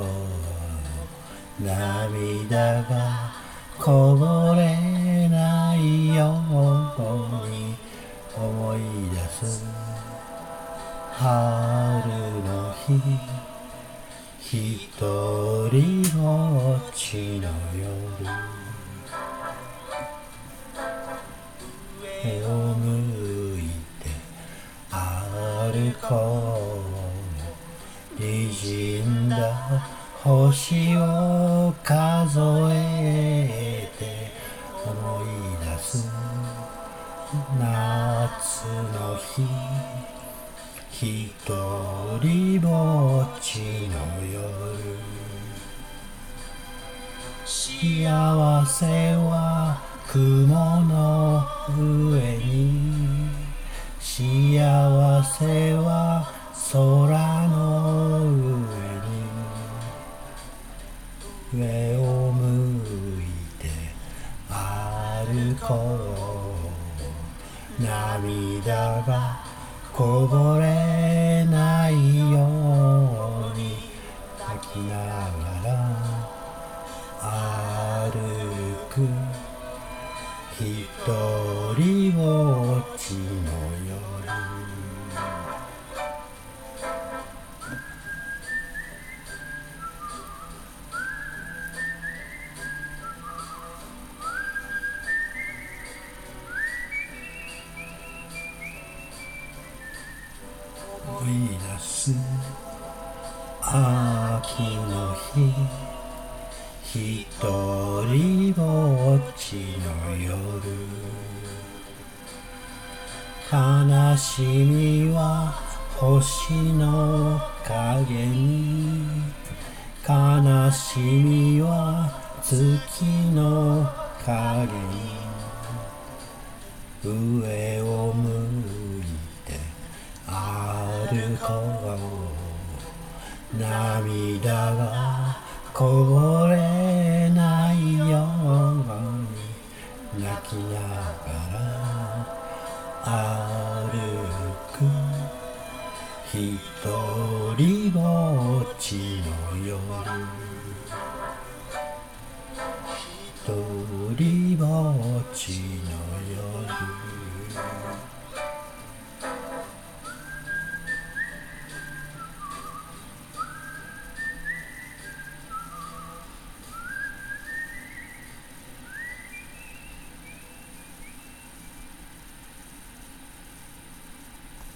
涙がこぼれないように思い出す春の日、ひとりぼっちの夜、上を向いて歩こう、滲んだ星を数えて思い出す夏の日、ひとりぼっちの夜、幸せは雲の上に、幸せは空の上に、上を向いて歩こう、涙がこぼれないように泣きながら歩く、ひとりぼっちの夜、思い出す秋の日、ひとりぼっちの夜、悲しみは星の影に、悲しみは月の影に、上を向いて歩こう、涙がこぼれないように泣きながら歩く、ひとりぼっちの夜、ひとりぼっちの夜。